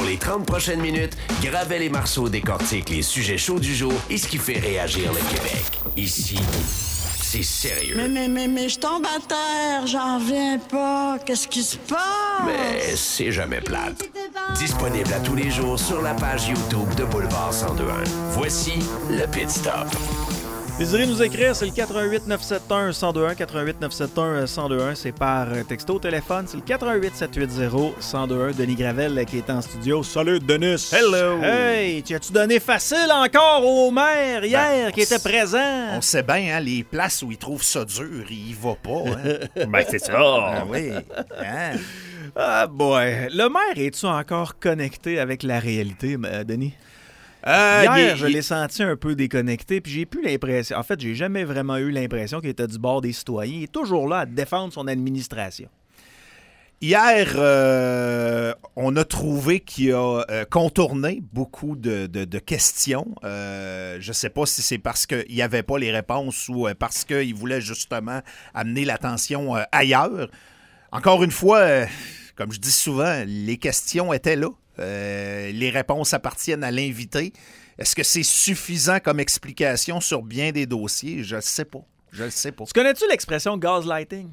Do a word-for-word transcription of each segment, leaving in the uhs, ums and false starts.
les trente prochaines minutes, Gravel et Marceau décortiquent les sujets chauds du jour et ce qui fait réagir le Québec. Ici, c'est sérieux. Mais, mais, mais, mais, je tombe à terre, j'en reviens pas. Qu'est-ce qui se passe? Mais c'est jamais plate. Disponible à tous les jours sur la page YouTube de Boulevard cent deux point un. Voici le Pit Stop. Désirez nous écrire, c'est le quatre un huit neuf sept un un zéro deux un, quatre un huit neuf sept un un zéro deux un, c'est par texto au téléphone, c'est le quatre un huit sept huit zéro un zéro deux un. Denis Gravel qui est en studio. Salut Denis! Hello! Hey, tu as-tu donné facile encore au maire hier ben, qui était présent? On sait bien, hein, les places où il trouve ça dur, il y va pas. Hein? Ben, c'est ça! Ah oui! Hein? Ah boy! Le maire, es-tu encore connecté avec la réalité, Denis? Euh, Hier, il, je il... l'ai senti un peu déconnecté, puis j'ai plus l'impression... En fait, j'ai jamais vraiment eu l'impression qu'il était du bord des citoyens. Il est toujours là à défendre son administration. Hier, euh, on a trouvé qu'il a euh, contourné beaucoup de, de, de questions. Euh, je ne sais pas si c'est parce qu'il n'y avait pas les réponses ou euh, parce qu'il voulait justement amener l'attention euh, ailleurs. Encore une fois, euh, comme je dis souvent, les questions étaient là. Euh, les réponses appartiennent à l'invité. Est-ce que c'est suffisant comme explication sur bien des dossiers? Je ne sais pas. Je ne sais pas. Tu connais-tu l'expression gaslighting?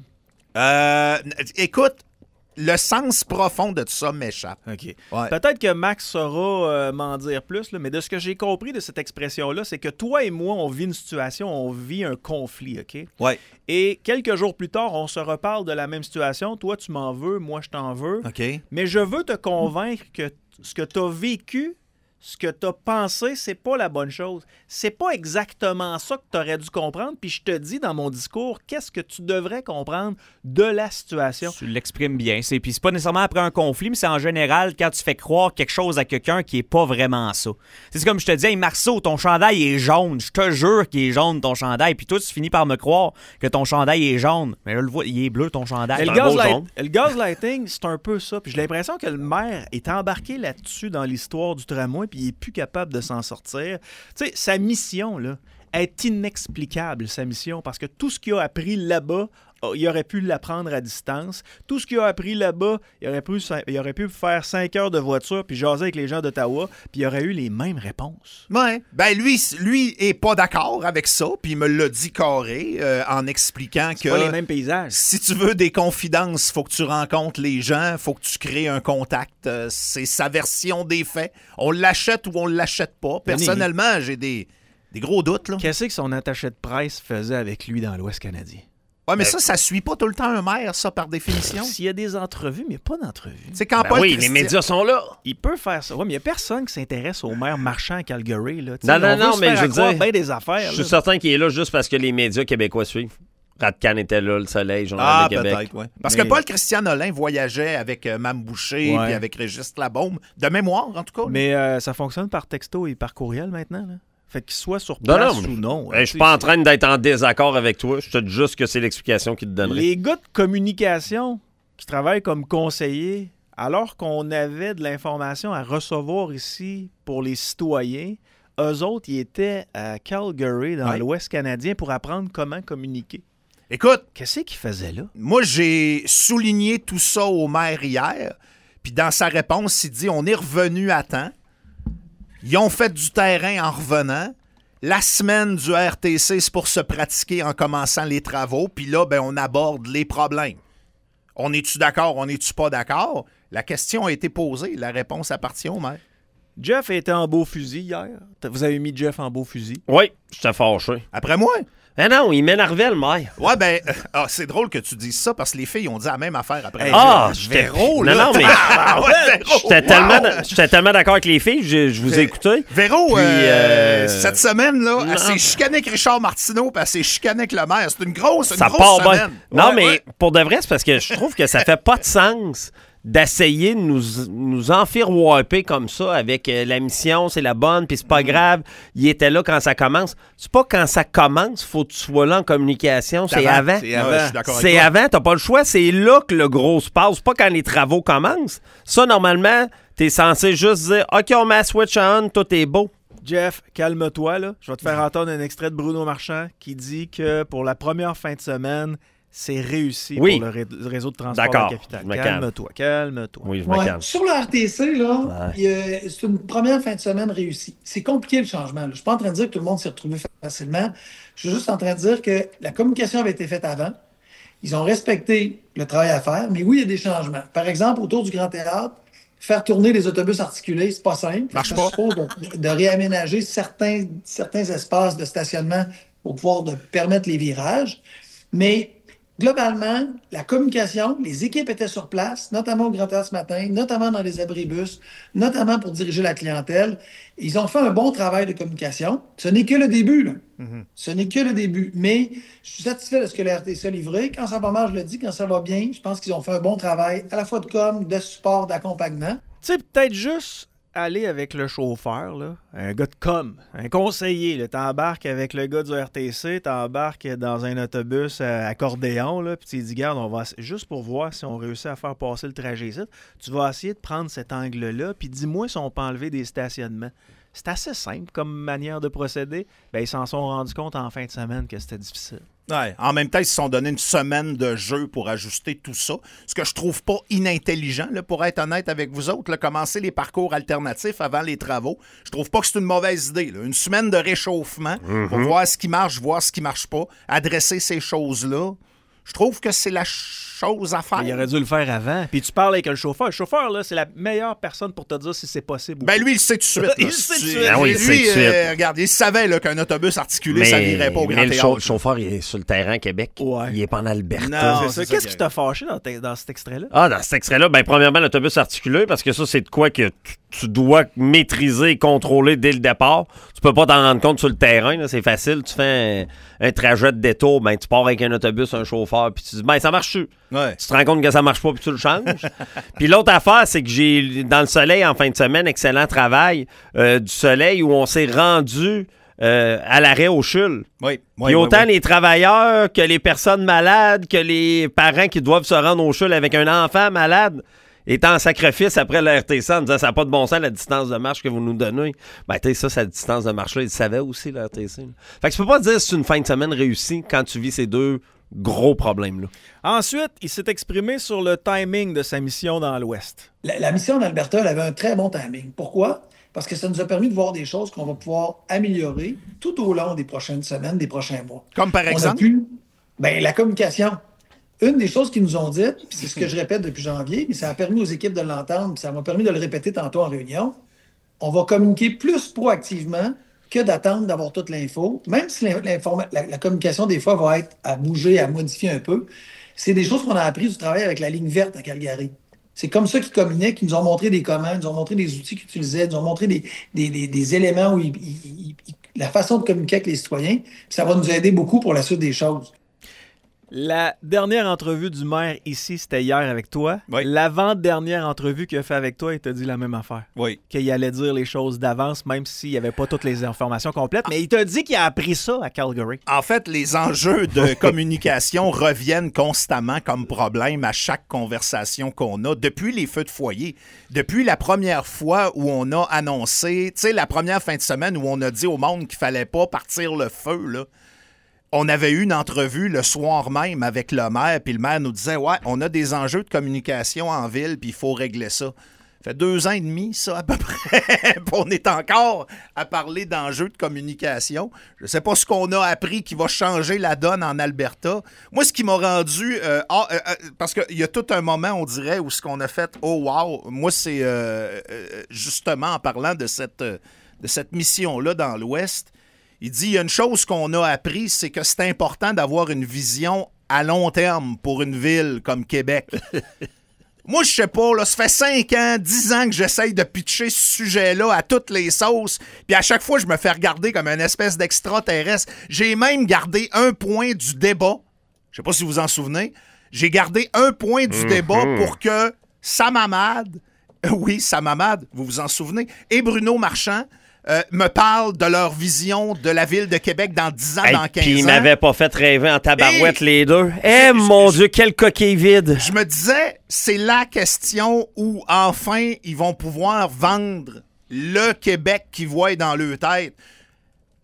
Euh, écoute, le sens profond de tout ça m'échappe. OK. Ouais. Peut-être que Max saura euh, m'en dire plus, là, mais de ce que j'ai compris de cette expression-là, c'est que toi et moi, on vit une situation, on vit un conflit, OK? Ouais. Et quelques jours plus tard, on se reparle de la même situation. Toi, tu m'en veux, moi, je t'en veux. OK. Mais je veux te convaincre que ce que tu as vécu, ce que tu as pensé, c'est pas la bonne chose. C'est pas exactement ça que tu aurais dû comprendre. Puis je te dis dans mon discours, qu'est-ce que tu devrais comprendre de la situation. Tu l'exprimes bien. C'est, puis c'est pas nécessairement après un conflit, mais c'est en général quand tu fais croire quelque chose à quelqu'un qui est pas vraiment ça. C'est comme je te dis, hey Marceau, ton chandail est jaune. Je te jure qu'il est jaune ton chandail. Puis toi, tu finis par me croire que ton chandail est jaune. Mais là, le vois, il est bleu ton chandail. Et le, C'est un beau gaslight- jaune. le gaslighting, c'est un peu ça. Puis j'ai l'impression que le maire est embarqué là-dessus dans l'histoire du tramway, puis il est plus capable de s'en sortir. Tu sais, sa mission, là, est inexplicable, sa mission, parce que tout ce qu'il a appris là-bas, oh, il aurait pu l'apprendre à distance. Tout ce qu'il a appris là-bas, il aurait pu, il aurait pu faire cinq heures de voiture puis jaser avec les gens d'Ottawa, puis il aurait eu les mêmes réponses. Ouais. Ben lui, lui est pas d'accord avec ça, puis il me l'a dit carré euh, en expliquant C'est que pas les mêmes paysages. si tu veux des confidences, faut que tu rencontres les gens, faut que tu crées un contact. Euh, c'est sa version des faits. On l'achète ou on l'achète pas. Personnellement, j'ai des, des gros doutes. Là. Qu'est-ce que son attaché de presse faisait avec lui dans l'Ouest canadien? Ouais, mais ça, ça suit pas tout le temps un maire, ça, par définition. S'il y a des entrevues, mais pas d'entrevues. C'est quand Ben Paul oui, Christian- les médias sont là. Il peut faire ça. Ouais, mais il n'y a personne qui s'intéresse au maire marchand à Calgary. Là. Non, non, on veut non, se mais faire je veux accroire dire, bien des affaires. Je suis là. certain qu'il est là juste parce que les médias québécois suivent. Radcan était là, Le Soleil, Journal Ah, de Québec. peut-être, oui. Parce Mais- que Paul-Christian Nolin voyageait avec euh, Mme Boucher Ouais. puis avec Régis Labaume, de mémoire, en tout cas. Mais euh, ça fonctionne par texto et par courriel maintenant. Là. Fait qu'il soit sur Non, place non, ou non. Hey, je suis pas en train d'être en désaccord avec toi. Je te dis juste que c'est l'explication qu'il te donnerait. Les gars de communication qui travaillent comme conseillers, alors qu'on avait de l'information à recevoir ici pour les citoyens, eux autres, ils étaient à Calgary, dans Ouais. l'Ouest canadien, pour apprendre comment communiquer. Écoute, Qu'est-ce qu'ils faisaient là? moi, j'ai souligné tout ça au maire hier, puis dans sa réponse, il dit « On est revenu à temps. Ils ont fait du terrain en revenant. La semaine du R T C, c'est pour se pratiquer en commençant les travaux. Puis là, ben, on aborde les problèmes. On est-tu d'accord? On est-tu pas d'accord? La question a été posée. La réponse appartient au maire. Jeff était en beau fusil hier. Vous avez mis Jeff en beau fusil. Oui, j'étais fâché. Après moi? Mais non, il m'énervait, le maire. Ouais, ben, euh, ah, c'est drôle que tu dises ça parce que les filles ont dit la même affaire après. Hey, Ah, Véro, j'étais Véro, Non, là. non, mais Ah, ouais, Véro, j'étais wow! tellement, d'a- j'étais tellement d'accord avec les filles, je, je vous ai écouté. Véro, Puis, euh, euh, cette semaine, là, non. elle s'est chicanée avec Richard Martineau puis elle s'est chicanée avec le maire. C'est une grosse, une Ça grosse part semaine. bien. Non, Ouais, mais ouais. pour de vrai, c'est parce que je trouve que ça fait pas de sens d'essayer de nous, nous enfiroiper comme ça avec euh, la mission, c'est la bonne, puis c'est pas grave, il était là quand ça commence. C'est pas quand ça commence, faut que tu sois là en communication, c'est avant. C'est Ouais, avant. je suis d'accord avec C'est toi. avant, t'as pas le choix, c'est là que le gros se passe, pas quand les travaux commencent. Ça, normalement, t'es censé juste dire « OK, on met la switch on, tout est beau ». Jeff, calme-toi, là. Je vais te faire entendre un extrait de Bruno Marchand qui dit que pour la première fin de semaine, c'est réussi Oui. pour le, ré- le réseau de transport D'accord. de la capitale. Je me calme. Calme-toi, calme-toi. Oui, je me Ouais. calme. Sur le R T C, là, Ouais. il y a- c'est une première fin de semaine réussie. C'est compliqué le changement. là. Je ne suis pas en train de dire que tout le monde s'est retrouvé facilement. Je suis juste en train de dire que la communication avait été faite avant. Ils ont respecté le travail à faire, mais oui, il y a des changements. Par exemple, autour du Grand Théâtre, faire tourner les autobus articulés, c'est pas simple. Marche Ça pas. suppose de, de réaménager certains, certains espaces de stationnement pour pouvoir de permettre les virages. Mais globalement, la communication, les équipes étaient sur place, notamment au Grand Théâtre ce matin, notamment dans les abribus, notamment pour diriger la clientèle. Ils ont fait un bon travail de communication. Ce n'est que le début, là. Mhm. Ce n'est que le début. Mais je suis satisfait de ce que la R T C a livré. Quand ça va mal, je le dis. Quand ça va bien, je pense qu'ils ont fait un bon travail, à la fois de com, de support, d'accompagnement. Tu sais, peut-être juste aller avec le chauffeur, là, un gars de com, un conseiller. là. T'embarques avec le gars du R T C, t'embarques dans un autobus à accordéon, là, puis tu dis, garde, on va juste pour voir si on réussit à faire passer le trajet ici. Tu vas essayer de prendre cet angle-là, puis dis-moi si on peut enlever des stationnements. C'est assez simple comme manière de procéder. Ben, ils s'en sont rendus compte en fin de semaine que c'était difficile. Ouais. En même temps, ils se sont donné une semaine de jeu pour ajuster tout ça. Ce que je trouve pas inintelligent, là, pour être honnête avec vous autres, là, commencer les parcours alternatifs avant les travaux. Je trouve pas que c'est une mauvaise idée. là. Une semaine de réchauffement pour voir ce qui marche, voir ce qui marche pas, adresser ces choses-là. Je trouve que c'est la chose à faire. Il aurait dû le faire avant. Puis tu parles avec le chauffeur. Le chauffeur, là, c'est la meilleure personne pour te dire si c'est possible ou Ben lui, il sait tout de suite. Il là. sait tout de Tu- suite. Ah oui, il lui, sait tout de suite. euh, regarde, il savait là, qu'un autobus articulé, ça n'irait pas au Grand mais le Théâtre. chau- chauffeur, il est sur le terrain à Québec. Ouais. Il est pas en Alberta. Non. C'est c'est ça. ça Qu'est-ce qui qui t'a fâché dans, te- dans cet extrait-là? Ah, dans cet extrait-là, ben, premièrement, l'autobus articulé, parce que ça, c'est de quoi que tu, tu dois maîtriser et contrôler dès le départ. Tu peux pas t'en rendre compte sur le terrain, là, c'est facile. Tu fais un, un trajet de détour, ben, tu pars avec un autobus, un chauffeur, puis tu dis, ben, ça marche-tu? Ouais. Tu te rends compte que ça marche pas, puis tu le changes. Puis l'autre affaire, c'est que j'ai, dans le soleil, en fin de semaine, excellent travail, euh, du soleil, où on s'est rendu euh, à l'arrêt au CHUL. Oui, oui, Puis autant oui, oui. les travailleurs que les personnes malades, que les parents qui doivent se rendre au CHUL avec un enfant malade, étant en sacrifice après le R T C en disant ça n'a pas de bon sens la distance de marche que vous nous donnez. Ben, tu sais, ça, cette distance de marche-là, ils savaient aussi, le R T C. là. Fait que tu peux pas dire que c'est une fin de semaine réussie quand tu vis ces deux gros problèmes-là. Ensuite, il s'est exprimé sur le timing de sa mission dans l'Ouest. La, la mission d'Alberta, elle avait un très bon timing. Pourquoi? Parce que ça nous a permis de voir des choses qu'on va pouvoir améliorer tout au long des prochaines semaines, des prochains mois. Comme par On a exemple? pu, ben, la communication. Une des choses qu'ils nous ont dites, puis c'est ce que je répète depuis janvier, mais ça a permis aux équipes de l'entendre, puis ça m'a permis de le répéter tantôt en réunion, on va communiquer plus proactivement que d'attendre d'avoir toute l'info, même si l'informa- la, la communication, des fois, va être à bouger, à modifier un peu. C'est des choses qu'on a appris du travail avec la ligne verte à Calgary. C'est comme ça qu'ils communiquent, ils nous ont montré des commandes, ils nous ont montré des outils qu'ils utilisaient, ils nous ont montré des, des, des, des éléments où ils, ils- ils- la façon de communiquer avec les citoyens. Puis ça va nous aider beaucoup pour la suite des choses. La dernière entrevue du maire ici, c'était hier avec toi. Oui. L'avant-dernière entrevue qu'il a fait avec toi, il t'a dit la même affaire. Oui. Qu'il allait dire les choses d'avance, même s'il n'y avait pas toutes les informations complètes. Mais il t'a dit qu'il a appris ça à Calgary. En fait, les enjeux de communication reviennent constamment comme problème à chaque conversation qu'on a depuis les feux de foyer. Depuis la première fois où on a annoncé, tu sais, la première fin de semaine où on a dit au monde qu'il fallait pas partir le feu, là. On avait eu une entrevue le soir même avec le maire, puis le maire nous disait « Ouais, on a des enjeux de communication en ville, puis il faut régler ça. » Ça fait deux ans et demi, ça, à peu près. Puis on est encore à parler d'enjeux de communication. Je ne sais pas ce qu'on a appris qui va changer la donne en Alberta. Moi, ce qui m'a rendu... euh, ah, euh, euh, parce qu'il y a tout un moment, on dirait, où ce qu'on a fait « Oh, wow! » Moi, c'est euh, euh, justement en parlant de cette, euh, de cette mission-là dans l'Ouest. Il dit, il y a une chose qu'on a appris, c'est que c'est important d'avoir une vision à long terme pour une ville comme Québec. Moi, je sais pas, là, ça fait cinq ans, dix ans que j'essaye de pitcher ce sujet-là à toutes les sauces, puis à chaque fois, je me fais regarder comme une espèce d'extraterrestre. J'ai même gardé un point du débat, je sais pas si vous vous en souvenez, j'ai gardé un point du débat pour que Sam Hamad, oui, Sam Hamad, vous vous en souvenez, et Bruno Marchand, Euh, me parlent de leur vision de la ville de Québec dans dix ans, Hey, dans quinze puis ans. ils m'avaient pas fait rêver en tabarouette Et- les deux. Eh, je- mon je- Dieu, quelle coquille vide. Je me disais, c'est la question où, enfin, ils vont pouvoir vendre le Québec qu'ils voient dans leur tête.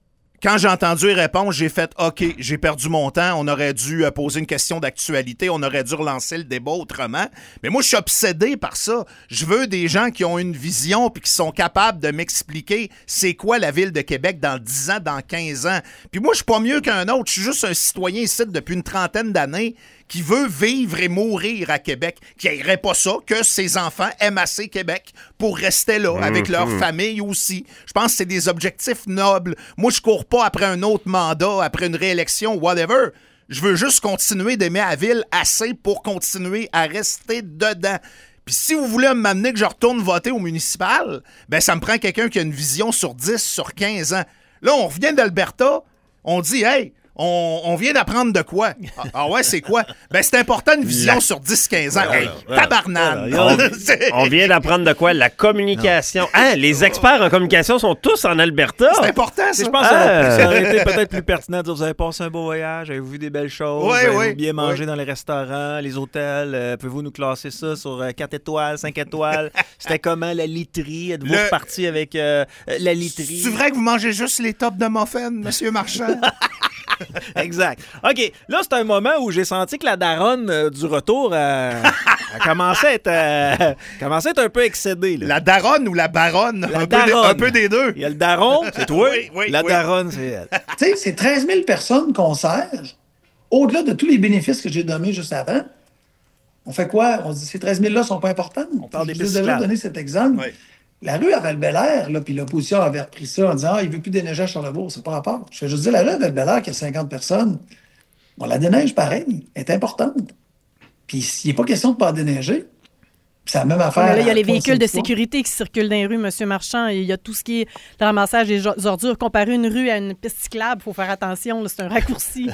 quand j'ai entendu les réponses, j'ai fait « OK, j'ai perdu mon temps. On aurait dû euh, poser une question d'actualité. On aurait dû relancer le débat autrement. » Mais moi, je suis obsédé par ça. Je veux des gens qui ont une vision puis qui sont capables de m'expliquer c'est quoi la Ville de Québec dans dix ans, dans quinze ans. Puis moi, je suis pas mieux qu'un autre. Je suis juste un citoyen ici depuis une trentaine d'années qui veut vivre et mourir à Québec, qui n'aimerait pas ça, que ses enfants aiment assez Québec pour rester là, mmh, avec leur mmh. famille aussi. Je pense que c'est des objectifs nobles. Moi, je cours pas après un autre mandat, après une réélection, whatever. Je veux juste continuer d'aimer la ville assez pour continuer à rester dedans. Puis si vous voulez m'amener que je retourne voter au municipal, ben ça me prend quelqu'un qui a une vision sur dix, sur quinze ans. Là, on revient d'Alberta, on dit « Hey, On, on vient d'apprendre de quoi? Ah, ah ouais, c'est quoi? Ben, c'est important une vision La... sur dix quinze ans. Hey, tabarnane! On, on vient d'apprendre de quoi? La communication. Ah, les experts en communication sont tous en Alberta. C'est important, ça. Je pense ah. que ça aurait été peut-être plus pertinent de dire vous avez passé un beau voyage, avez-vous vu des belles choses, oui, avez-vous oui, bien mangé oui. dans les restaurants, les hôtels, euh, pouvez-vous nous classer ça sur euh, quatre étoiles, cinq étoiles? C'était comment la literie? Êtes-vous Le... reparti avec euh, la literie? C'est vrai que vous mangez juste les tops de muffins, Monsieur Marchand? Exact. OK. Là, c'est un moment où j'ai senti que la daronne euh, du retour euh, a commencé à être, euh, commençait à être un peu excédée. Là. La daronne ou la baronne? La un, daronne. Peu de, un peu des deux. Il y a le daron, c'est toi. Oui, oui, la oui. daronne, c'est elle. Tu sais, c'est treize mille personnes qu'on sert. Au-delà de tous les bénéfices que j'ai nommés juste avant, on fait quoi? On se dit ces treize mille-là ne sont pas importantes. On parle des Je vous ai déjà donné cet exemple. Oui. La rue à Val-Bélair, là, puis l'opposition avait repris ça en disant « Ah, il ne veut plus déneiger à Charlebourg. » C'est pas rapport. Je fais juste dire, la rue à Val-Bélair, qui a cinquante personnes, on la déneige pareil. Elle est importante. Puis s'il n'est pas question de ne pas déneiger, c'est la même affaire. Là, il y a les fois, véhicules de fois. sécurité qui circulent dans les rues, M. Marchand. Il y a tout ce qui est le ramassage des ordures. Comparer une rue à une piste cyclable, il faut faire attention. Là, c'est un raccourci.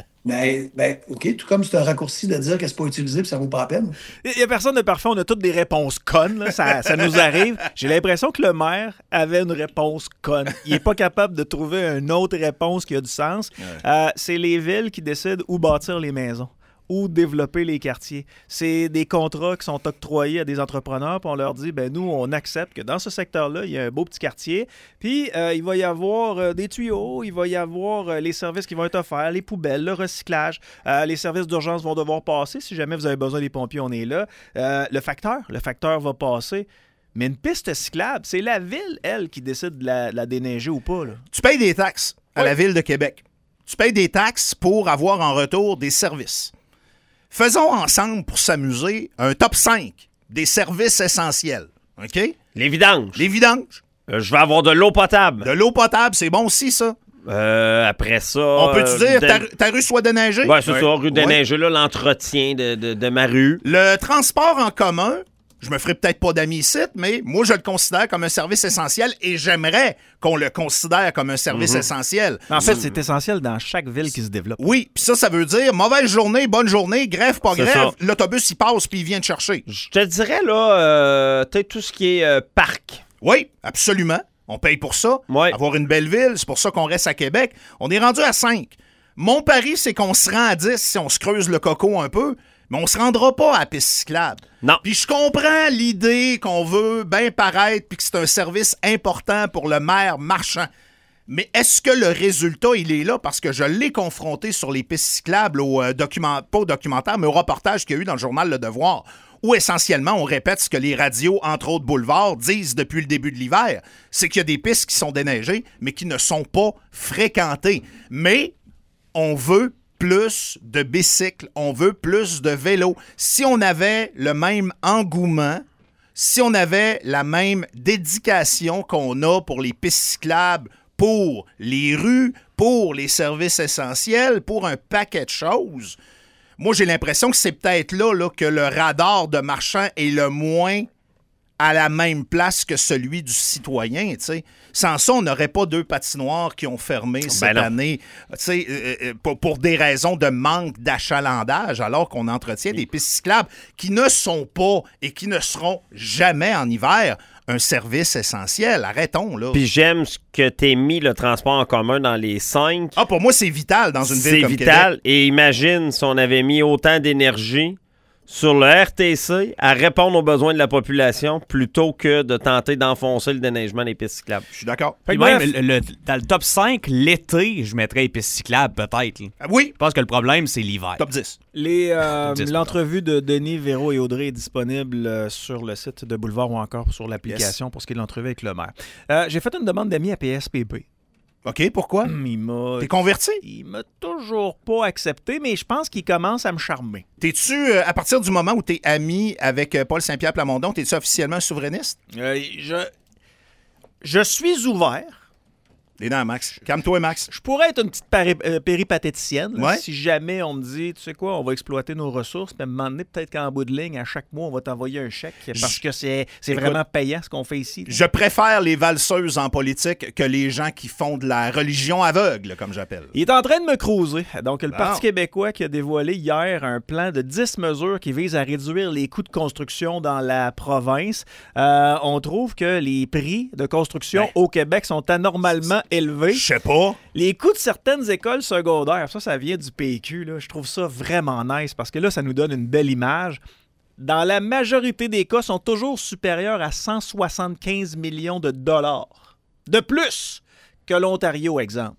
Ben, ben, OK, tout comme c'est un raccourci de dire que c'est pas utilisé puis ça vaut pas la peine. Il n'y a personne de parfait. On a toutes des réponses connes. Là. Ça, ça nous arrive. J'ai l'impression que le maire avait une réponse conne. Il n'est pas capable de trouver une autre réponse qui a du sens. Ouais. Euh, c'est les villes qui décident où bâtir les maisons, ou développer les quartiers. C'est des contrats qui sont octroyés à des entrepreneurs, puis on leur dit, ben nous, on accepte que dans ce secteur-là, il y a un beau petit quartier, puis euh, il va y avoir euh, des tuyaux, il va y avoir euh, les services qui vont être offerts, les poubelles, le recyclage, euh, les services d'urgence vont devoir passer. Si jamais vous avez besoin des pompiers, on est là. Euh, le facteur, le facteur va passer. Mais une piste cyclable, c'est la ville, elle, qui décide de la, de la déneiger ou pas. Là. Tu payes des taxes à oui. la Ville de Québec. Tu payes des taxes pour avoir en retour des services. Faisons ensemble, pour s'amuser, un top cinq des services essentiels. OK? Les vidanges. Les vidanges. Euh, je vais avoir de l'eau potable. De l'eau potable, c'est bon aussi, ça. Euh, après ça... On peut-tu euh, dire de... ta, ta rue soit déneigée? Oui, c'est ouais. ça, rue déneigée, ouais. là, l'entretien de, de, de ma rue. Le transport en commun, je me ferai peut-être pas d'amis ici, mais moi, je le considère comme un service essentiel et j'aimerais qu'on le considère comme un service mm-hmm. essentiel. En fait, c'est essentiel dans chaque ville qui se développe. Oui, puis ça, ça veut dire mauvaise journée, bonne journée, grève, pas c'est grève, ça. L'autobus, il passe puis il vient te chercher. Je te dirais, là, euh, peut-être tout ce qui est euh, parc. Oui, absolument. On paye pour ça. Ouais. Avoir une belle ville, c'est pour ça qu'on reste à Québec. On est rendu à cinq. Mon pari, c'est qu'on se rend à dix si on se creuse le coco un peu, mais on se rendra pas à la piste cyclable. Non. Puis je comprends l'idée qu'on veut bien paraître puis que c'est un service important pour le maire Marchand. Mais est-ce que le résultat, il est là? Parce que je l'ai confronté sur les pistes cyclables, au euh, document, pas au documentaire, mais au reportage qu'il y a eu dans le journal Le Devoir, où essentiellement, on répète ce que les radios, entre autres boulevards, disent depuis le début de l'hiver. C'est qu'il y a des pistes qui sont déneigées, mais qui ne sont pas fréquentées. Mais on veut plus de bicycles, on veut plus de vélos. Si on avait le même engouement, si on avait la même dédication qu'on a pour les pistes cyclables, pour les rues, pour les services essentiels, pour un paquet de choses, moi, j'ai l'impression que c'est peut-être là, là que le radar de Marchand est le moins à la même place que celui du citoyen, tu sais. Sans ça, on n'aurait pas deux patinoires qui ont fermé ben cette non. année, tu sais, euh, pour, pour des raisons de manque d'achalandage, alors qu'on entretient des pistes cyclables qui ne sont pas et qui ne seront jamais en hiver un service essentiel. Arrêtons, là. Puis j'aime ce que t'aies mis le transport en commun dans les cinq. Ah, pour moi, c'est vital dans une ville comme Québec. C'est vital. Et imagine si on avait mis autant d'énergie sur le R T C à répondre aux besoins de la population plutôt que de tenter d'enfoncer le déneigement des pistes cyclables. Je suis d'accord. Puis même, le, le, dans le top cinq, l'été, je mettrais les pistes cyclables, peut-être. là. Ah oui, Je pense que le problème, c'est l'hiver. top dix. Les, euh, dix, l'entrevue de Denis, Véro et Audrey est disponible euh, sur le site de Boulevard ou encore sur l'application pour ce qui est de l'entrevue avec le maire. Euh, j'ai fait une demande d'amis à P S P B. OK, pourquoi? Hum, Il m'a... T'es converti? Il m'a toujours pas accepté, mais je pense qu'il commence à me charmer. T'es-tu, euh, à partir du moment où t'es ami avec euh, Paul Saint-Pierre Plamondon, t'es-tu officiellement un souverainiste? Euh, je... je suis ouvert. Les dents, Max. Calme-toi, Max. Je pourrais être une petite pari- euh, péripatéticienne là, Ouais. si jamais on me dit, tu sais quoi, on va exploiter nos ressources, puis à un moment donné, peut-être qu'en bout de ligne, à chaque mois, on va t'envoyer un chèque parce que c'est, c'est Écoute, vraiment payant ce qu'on fait ici. là. Je préfère les valseuses en politique que les gens qui font de la religion aveugle, comme j'appelle. Il est en train de me cruiser. Donc, le Bon. Parti québécois qui a dévoilé hier un plan de dix mesures qui vise à réduire les coûts de construction dans la province. Euh, on trouve que les prix de construction Ben. au Québec sont anormalement élevés. Je sais pas. Les coûts de certaines écoles secondaires, ça, ça vient du P Q. Là. Je trouve ça vraiment nice parce que là, ça nous donne une belle image. Dans la majorité des cas, sont toujours supérieurs à cent soixante-quinze millions de dollars. De plus que l'Ontario, exemple.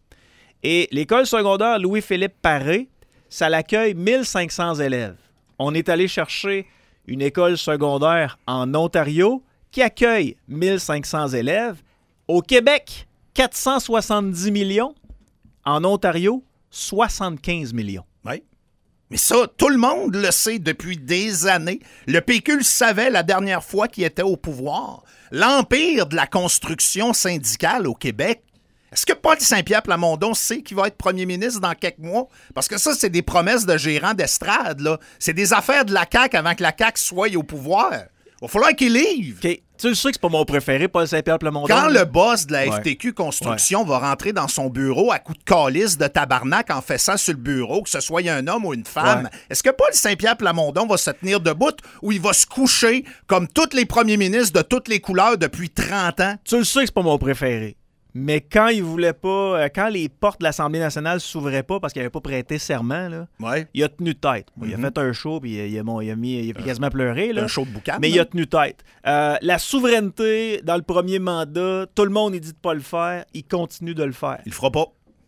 Et l'école secondaire Louis-Philippe Paré, ça l'accueille mille cinq cents élèves. On est allé chercher une école secondaire en Ontario qui accueille mille cinq cents élèves. Au Québec, quatre cent soixante-dix millions. En Ontario, soixante-quinze millions. Oui. Mais ça, tout le monde le sait depuis des années. Le P Q le savait la dernière fois qu'il était au pouvoir. L'empire de la construction syndicale au Québec. Est-ce que Paul Saint-Pierre Plamondon sait qu'il va être premier ministre dans quelques mois? Parce que ça, c'est des promesses de gérants d'estrade, là. C'est des affaires de la C A Q avant que la C A Q soit au pouvoir. Il va falloir qu'il livre. OK. Tu le sais que c'est pas mon préféré, Paul Saint-Pierre Plamondon. Quand là. le boss de la Ouais. F T Q Construction va rentrer dans son bureau à coups de calice de tabarnak en fessant sur le bureau, que ce soit un homme ou une femme, Ouais. est-ce que Paul Saint-Pierre Plamondon va se tenir debout ou il va se coucher comme tous les premiers ministres de toutes les couleurs depuis trente ans? Tu le sais que c'est pas mon préféré. Mais quand il voulait pas, euh, quand les portes de l'Assemblée nationale s'ouvraient pas parce qu'il avait pas prêté serment, là, Ouais. il a tenu tête. Bon, Il a Mhm. fait un show puis il a, il a- bon, il a mis, il a quasiment pleuré. Là. Un show de boucan. Mais il a tenu tête. Euh, la souveraineté dans le premier mandat, tout le monde il dit de pas le faire, il continue de le faire. Il le fera pas.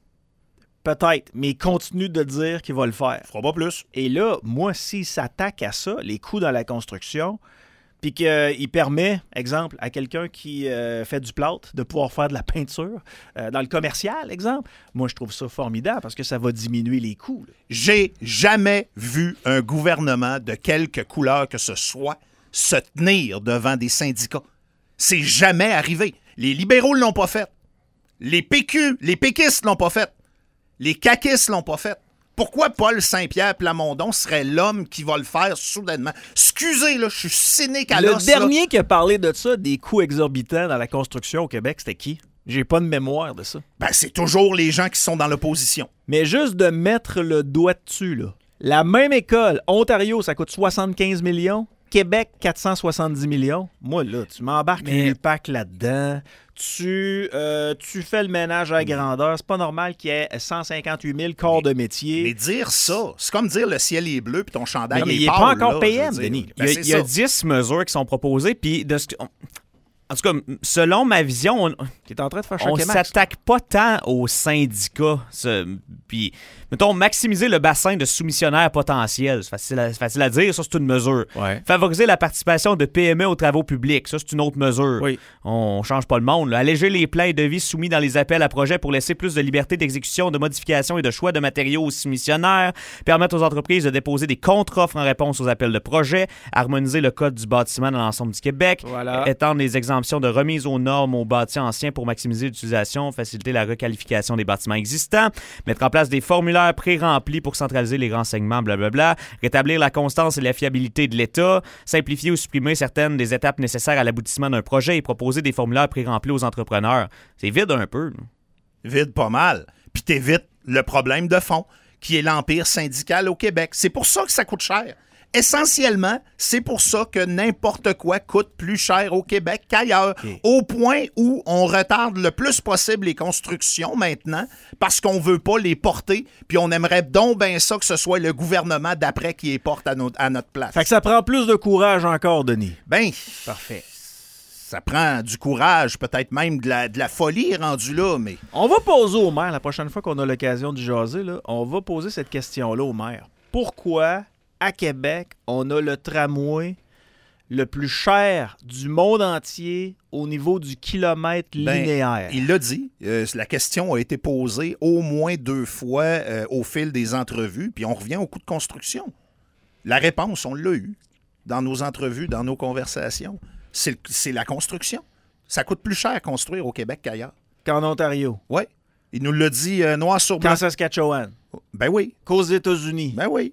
Peut-être, mais il continue de dire qu'il va le faire. Il fera pas plus. Et là, moi, s'il s'attaque à ça, les coûts dans la construction, puis qu'il permet, exemple, à quelqu'un qui euh, fait du plâtre de pouvoir faire de la peinture, euh, dans le commercial, exemple, moi, je trouve ça formidable parce que ça va diminuer les coûts. là. J'ai jamais vu un gouvernement de quelque couleur que ce soit se tenir devant des syndicats. C'est jamais arrivé. Les libéraux l'ont pas fait. Les P Q, les péquistes l'ont pas fait. Les caquistes l'ont pas fait. Pourquoi Paul Saint-Pierre Plamondon serait l'homme qui va le faire soudainement? Excusez, là, je suis cynique à Le l'os. là. dernier qui a parlé de ça, des coûts exorbitants dans la construction au Québec, c'était qui? J'ai pas de mémoire de ça. Ben, c'est toujours les gens qui sont dans l'opposition. Mais juste de mettre le doigt dessus, là. La même école, Ontario, ça coûte soixante-quinze millions. Québec, quatre cent soixante-dix millions. Moi, là, tu m'embarques Mais- l'U P A C là-dedans. Tu, euh, tu fais le ménage à la grandeur. C'est pas normal qu'il y ait cent cinquante-huit mille corps de métier. Mais dire ça, c'est comme dire le ciel est bleu puis ton chandail Non, mais est il est pâle, pas encore là, P je M, veux dire. Denis. Ben, Il y a, c'est il y a ça. dix mesures qui sont proposées, puis de ce que- en tout cas, selon ma vision, on, Tu es en train de faire on choquer Max. s'attaque pas tant aux syndicats. ce- Puis, mettons, maximiser le bassin de soumissionnaires potentiels. C'est facile à, c'est facile à dire, ça, c'est une mesure. Ouais. Favoriser la participation de P M E aux travaux publics, ça, c'est une autre mesure. Oui. On change pas le monde. là. Alléger les plans et devis soumis dans les appels à projets pour laisser plus de liberté d'exécution, de modification et de choix de matériaux aux soumissionnaires. Permettre aux entreprises de déposer des contre-offres en réponse aux appels de projets. Harmoniser le code du bâtiment dans l'ensemble du Québec. Voilà. Étendre les exemptions de remise aux normes aux bâtis anciens pour maximiser l'utilisation, faciliter la requalification des bâtiments existants. Mettre en place des formulaires pré-remplis pour centraliser les renseignements, blablabla. Rétablir la constance et la fiabilité de l'État. Simplifier ou supprimer certaines des étapes nécessaires à l'aboutissement d'un projet et proposer des formulaires pré-remplis aux entrepreneurs. C'est vide un peu. là. Vide pas mal. Puis t'évites le problème de fond, qui est l'empire syndical au Québec. C'est pour ça que ça coûte cher. essentiellement, c'est pour ça que n'importe quoi coûte plus cher au Québec qu'ailleurs, Okay. au point où on retarde le plus possible les constructions maintenant parce qu'on veut pas les porter, puis on aimerait donc bien ça que ce soit le gouvernement d'après qui les porte à, notre- à notre place. Fait que ça prend plus de courage encore, Denis. Ben, Parfait. ça prend du courage, peut-être même de la, de la folie rendu là, mais... On va poser au maire, la prochaine fois qu'on a l'occasion de jaser, là, on va poser cette question-là au maire. Pourquoi, à Québec, on a le tramway le plus cher du monde entier au niveau du kilomètre Ben, linéaire? il l'a dit. Euh, la question a été posée au moins deux fois euh, au fil des entrevues, puis on revient au coût de construction. La réponse, on l'a eue dans nos entrevues, dans nos conversations. C'est, c'est la construction. Ça coûte plus cher à construire au Québec qu'ailleurs. Qu'en Ontario, Oui. Il nous l'a dit euh, noir sur blanc. qu'en Saskatchewan, Ben oui. qu'aux États-Unis, Ben oui.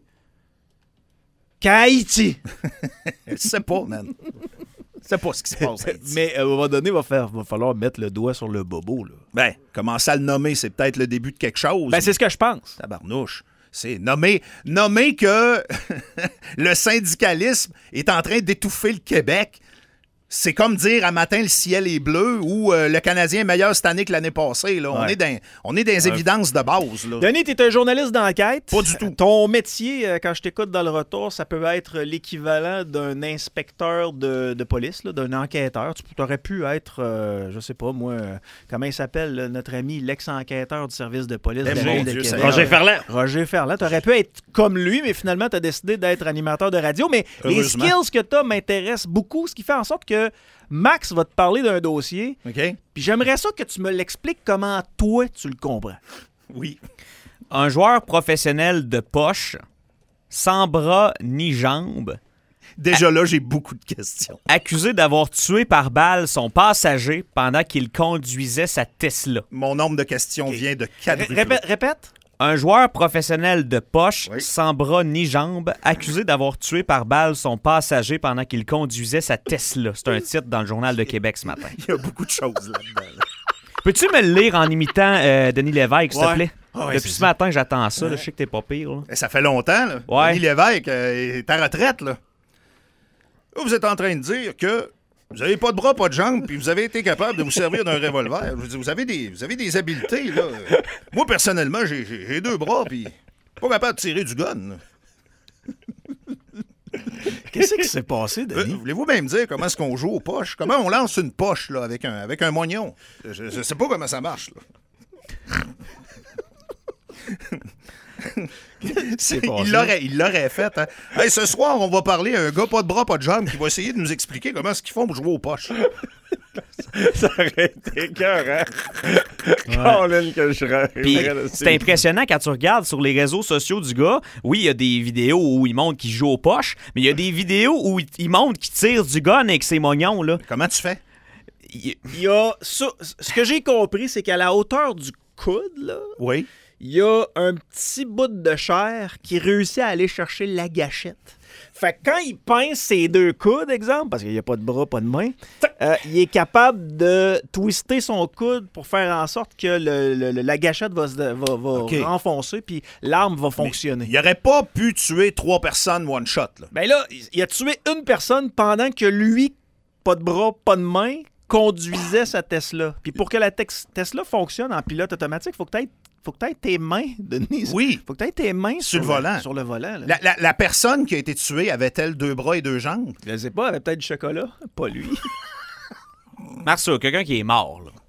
qu'à Haïti. Je sais pas, man. Je sais pas ce qui se passe. Haïti. Mais euh, à un moment donné, il va, faire- va falloir mettre le doigt sur le bobo. Là. Ben, commencer à le nommer, c'est peut-être le début de quelque chose. Ben, c'est ce que je pense. Tabarnouche. C'est nommer, nommer que le syndicalisme est en train d'étouffer le Québec. C'est comme dire à matin le ciel est bleu ou euh, le Canadien est meilleur cette année que l'année passée. Là. On, Ouais. est dans, on est dans les évidences de base. Là. Denis, tu es un journaliste d'enquête. Pas du tout. Ton métier, euh, quand je t'écoute dans le retour, ça peut être l'équivalent d'un inspecteur de, de police, là, d'un enquêteur. Tu aurais pu être, euh, je sais pas moi, euh, comment il s'appelle, là, notre ami, l'ex-enquêteur du service de police de Eh, la mon Ville de Dieu, Québec. Seigneur. Roger Ferland. Roger Ferland. Tu aurais pu être comme lui, mais finalement, tu as décidé d'être animateur de radio. Mais les Heureusement. skills que tu as m'intéressent beaucoup, ce qui fait en sorte que Max va te parler d'un dossier. OK? Puis j'aimerais ça que tu me l'expliques comment toi, tu le comprends. Oui. Un joueur professionnel de poche, sans bras ni jambes, Déjà là, j'ai beaucoup de questions. accusé d'avoir tué par balle son passager pendant qu'il conduisait sa Tesla. Mon nombre de questions vient de Ré- quadrupler. Répète. répète. Un joueur professionnel de poche, Oui. sans bras ni jambes, accusé d'avoir tué par balle son passager pendant qu'il conduisait sa Tesla. C'est un titre dans le Journal de Québec ce matin. Il y a beaucoup de choses là-dedans. là. Peux-tu me le lire en imitant euh, Denis Lévesque, s'il te Ouais. plaît? Ah ouais, Depuis c'est ce matin, j'attends ça. là. Je sais que t'es pas pire. là. Eh, Ça fait longtemps, là. Ouais. Denis Lévesque euh, est à retraite, là. Là, vous êtes en train de dire que vous n'avez pas de bras, pas de jambes, puis vous avez été capable de vous servir d'un revolver. Je veux dire, vous avez des, vous avez des habiletés, là. Moi, personnellement, j'ai, j'ai- j'ai deux bras, puis pas capable de tirer du gun. là. Qu'est-ce qui s'est passé, Euh, Denis? voulez-vous bien me dire comment est-ce qu'on joue aux poches? Comment on lance une poche, là, avec un, avec un moignon? Je, je sais pas comment ça marche, là. C'est passé? Il l'aurait, il l'aurait fait. Hein. Hey, ce soir, on va parler à un gars pas de bras, pas de jambes qui va essayer de nous expliquer comment est-ce qu'ils font pour jouer aux poches. Ça aurait été cœur, hein? Colin, que je rêve. Puis c'est impressionnant quand tu regardes sur les réseaux sociaux du gars. Oui, il y a des vidéos où il montre qu'il joue aux poches, mais il y a des vidéos où il, il montre qu'il tire du gun avec ses mognons. Là. Comment tu fais? Il il y a ça- ce que j'ai compris, c'est qu'à la hauteur du coude, là, Oui. il y a un petit bout de chair qui réussit à aller chercher la gâchette. Fait que quand il pince ses deux coudes, exemple, parce qu'il n'y a pas de bras, pas de main, euh, il est capable de twister son coude pour faire en sorte que le- le- le- la gâchette va, se- va, va OK. renfoncer puis l'arme va fonctionner. Il aurait pas pu tuer trois personnes one shot. Là. Ben là, il a tué une personne pendant que lui, pas de bras, pas de main, conduisait sa Tesla. Puis pour que la tex- Tesla fonctionne en pilote automatique, il faut que tu aies faut que tu aies tes mains, Denis. Oui. Faut que tu aies tes mains Sur le volant. Sur le volant. Là. La, la- la personne qui a été tuée avait-elle deux bras et deux jambes? Je sais pas, elle avait peut-être du chocolat. Pas lui. Marceau, quelqu'un qui est mort. Là.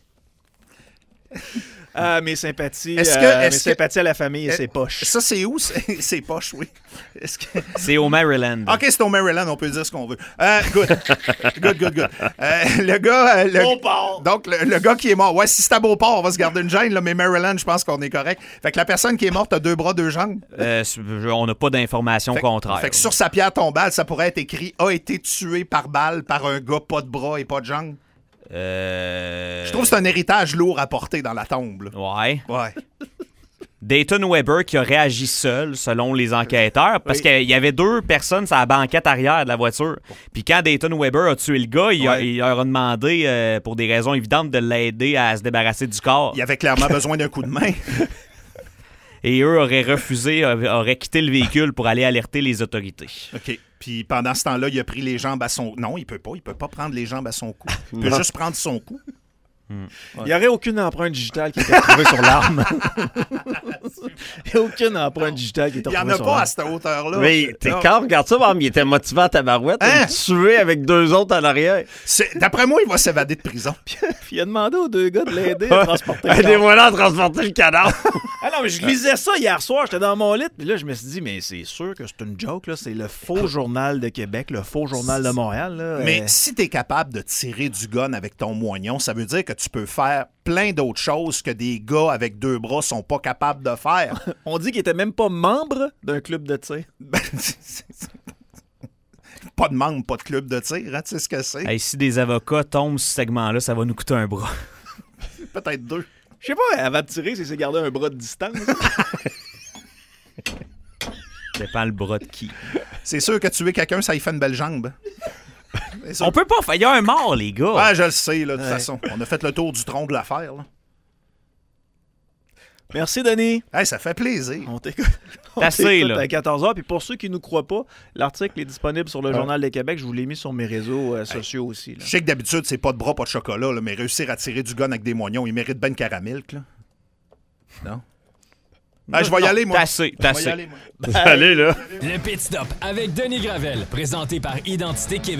Ah, mes sympathies. Est-ce que- euh, est-ce mes que- sympathies à la famille et Euh, ses poches. Ça, c'est où? C'est, c'est poche, oui. Est-ce que... C'est au Maryland. OK, c'est au Maryland, on peut dire ce qu'on veut. Euh, good. good, good, good. Euh, le gars... euh, le... Beauport. Donc, le, le gars qui est mort. Ouais, si c'est à Beauport, on va se garder une gêne, là, mais Maryland, je pense qu'on est correct. Fait que la personne qui est morte a deux bras, deux jambes. Euh, c'est- on n'a pas d'informations Fait, contraires. fait que sur sa pierre tombale, ça pourrait être écrit « a été tué par balle par un gars pas de bras et pas de jambes Euh... Je trouve que c'est un héritage lourd à porter dans la tombe. là. Ouais. Ouais. Dayton Weber qui a réagi seul, selon les enquêteurs, parce qu'il y avait deux personnes sur la banquette arrière de la voiture. Puis quand Dayton Weber a tué le gars, il, a- Ouais. il leur a demandé, euh, pour des raisons évidentes, de l'aider à se débarrasser du corps. Il avait clairement besoin d'un coup de main. et eux auraient refusé, auraient quitté le véhicule pour aller alerter les autorités. OK. Puis pendant ce temps-là, il a pris les jambes à son... Non, il peut pas. Il peut pas prendre les jambes à son cou. Il peut Non. juste prendre son cou. Hmm. Il n'y aurait aucune empreinte digitale qui est retrouvée sur l'arme. Il n'y a aucune empreinte digitale qui est Il n'y retrouvée en a sur pas l'arme. à cette hauteur-là. Mais t'es Non. calme, regarde ça, il était motivé à tabarouette. Hein? Il est tué avec deux autres en arrière. C'est- D'après moi, il va s'évader de prison. Puis il a demandé aux deux gars de l'aider à transporter le corps. Aidez-moi là à transporter le cadavre. Ah non, mais je lisais ça hier soir, j'étais dans mon lit, puis là, je me suis dit, mais c'est sûr que c'est une joke, là. C'est le faux journal de Québec, le faux journal de Montréal, là. Mais Euh, si tu es capable de tirer du gun avec ton moignon, ça veut dire que tu peux faire plein d'autres choses que des gars avec deux bras sont pas capables de faire. on dit qu'il était même pas membre d'un club de tir. Ben, c'est- c'est- pas de membre, pas de club de tir, hein, tu sais ce que c'est? Hey, si des avocats tombent sur ce segment-là, ça va nous coûter un bras. Peut-être deux. Je sais pas, avant de tirer, c'est c'est garder un bras de distance. Dépend le bras de qui. C'est sûr que tuer quelqu'un, ça y fait une belle jambe. C'est sûr. On peut pas faire. Il y a un mort, les gars. Ouais, je le sais, là, de toute Ouais. façon. On a fait le tour du tronc de l'affaire. Là. Merci, Denis. Hey, ça fait plaisir. On t'écoute. On T'as assez, t'écoute là. à quatorze heures. Puis pour ceux qui ne nous croient pas, l'article est disponible sur le Journal de Québec. Je vous l'ai mis sur mes réseaux euh, sociaux aussi. Là. Je sais que d'habitude, c'est pas de bras, pas de chocolat, là, mais réussir à tirer du gun avec des moignons, il mérite ben caramilk, là. Non? Ah, je vais y aller, moi. T'as assez, t'as Je vais y assez. aller, moi. Allez, là. Le Pit Stop avec Denis Gravel, présenté par Identité Québec.